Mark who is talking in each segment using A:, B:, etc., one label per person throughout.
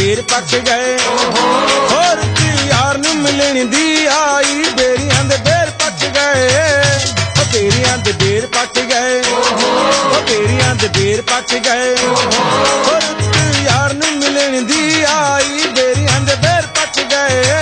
A: बेर पक गए और यार नूं मिलण दी आई बेरियां दे बेर पक गए बेरियां दे बेर पक गए बेरियां दे बेर पक गए और यार नूं मिलण दी आई बेरियां दे बेर पक गए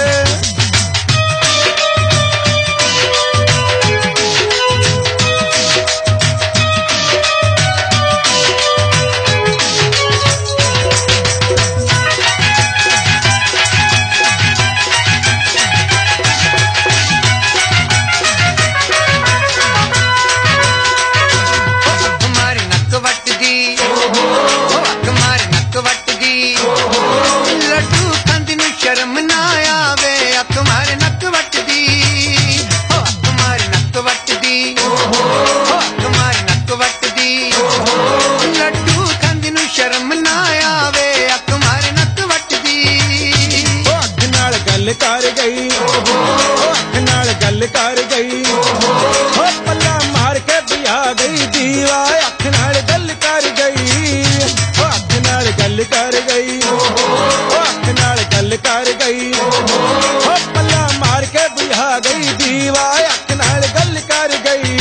A: कर गई अख नाल गल कर गई हो पल्ला मार के बिया गई दीवा अख नाल गल कर गई अख नाल गल कर गई अख नाल गल कर गई हो पल्ला मार के बिया गई दीवा अख नाल गल कर गई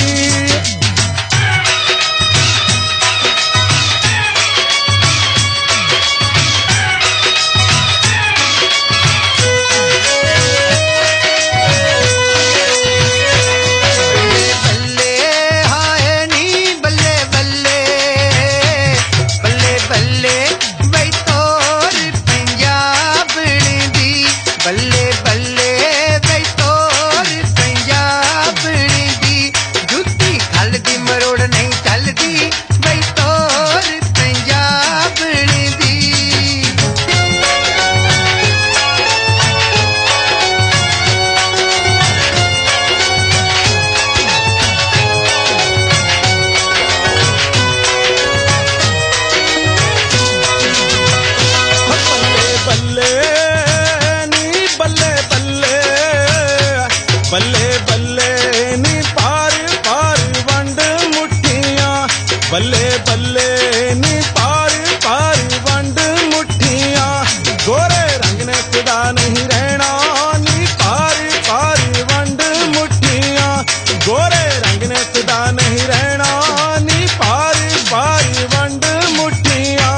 A: बल्ले बल्ले नी पार पार वंड मुठियां बल्ले बल्ले नी पार पार वंड मुठियां गोरे रंग ने खुदा नहीं रहना नी पार पार वंड मुठियां गोरे रंग ने खुदा नहीं रहना नी पार पार वंड मुठियां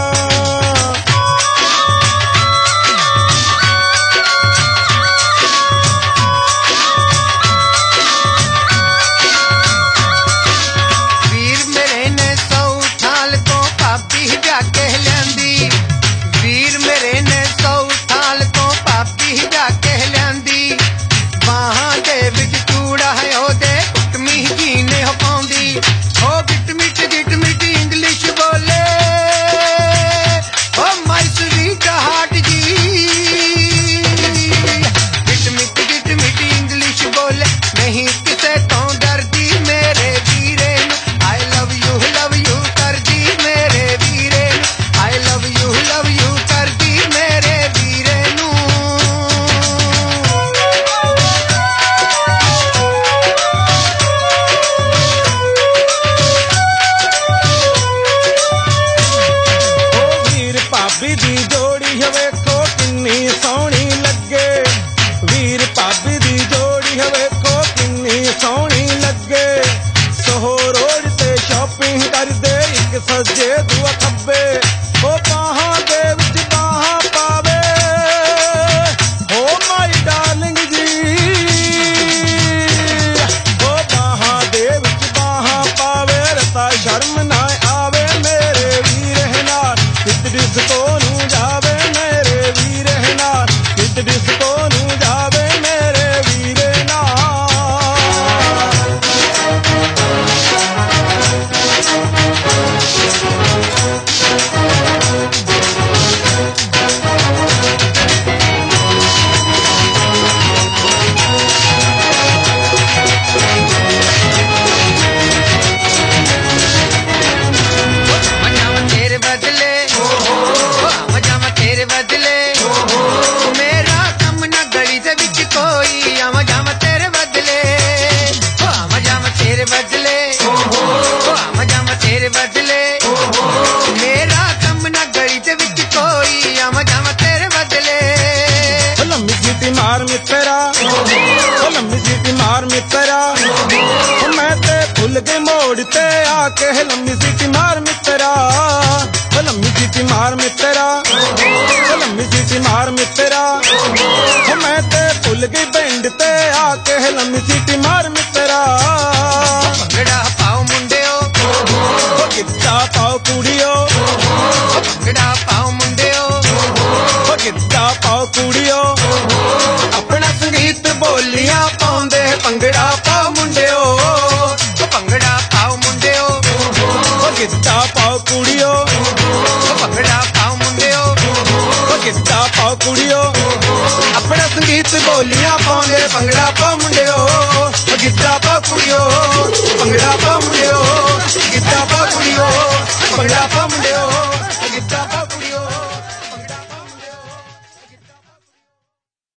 A: भाभी दी जोड़ी वेखो किन्नी सोहनी लगे वीर भाभी दी जोड़ी वेखो किन्नी सोहनी लगे सोहो रोड ते शॉपिंग कर दे एक सज्जे दूआ खब्बे ओ बाहां दे विच बाहां पावे ओ माई डार्लिंग जी ओ बाहां दे विच बाहां पावे रता शर्म ना आवे मेरे वीर है नाल कित डिस्को नू जावे मेरे वीर है नाल कित डिस्को नू जावे मेरे वीर तेरे बदले ਭੁੱਲ ਗਏ ਮੋੜ ਤੇ ਆ ਕੇ ਲੰਮੀ ਸੀਟੀ ਮਾਰ ਮਿੱਤਰਾ, ਲੰਮੀ ਸੀਟੀ ਮਾਰ ਮਿੱਤਰਾ, ਲੰਮੀ ਸੀਟੀ ਮਾਰ ਮਿੱਤਰਾ। ਮੈਂ ਤੇ ਭੁੱਲ ਗਈ ਪਿੰਡ ਤੇ ਆ ਕੇ ਲੰਮੀ ਸੀਟੀ ਮਾਰ ਮਿੱਤਰਾ।
B: ਭੰਗੜਾ ਪਾਓ ਮੁੰਡਿਓ,
A: ਗਿੱਧਾ ਪਾਓ ਕੁੜੀਓ,
B: ਭੰਗੜਾ ਪਾਓ ਮੁੰਡਿਓ,
A: ਗਿੱਧਾ ਪਾਓ ਕੁੜੀਓ।
B: ਆਪਣਾ ਸੰਗੀਤ ਬੋਲੀਆਂ ਪਾਉਂਦੇ ਭੰਗੜਾ ਪਾਓ ਮੁੰਡਿਓ, ਭੰਗੜਾ ਪਾਓ ਮੁੰਡਿਓ,
A: ਗਿੱਧਾ ਪਾਓ ਕੁੜੀਓ,
B: ਭੰਗੜਾ ਪਾਓ ਮੁੰਡਿਓ,
A: ਗਿੱਧਾ ਪਾਓ ਕੁੜੀਓ।
B: ਆਪਣਾ ਸੰਗੀਤ ਬੋਲੀਆਂ ਪਾਉਂਦੇ ਭੰਗੜਾ ਪਾਓ ਮੁੰਡਿਓ, ਗਿੱਧਾ ਪਾਓ ਕੁੜੀਓ।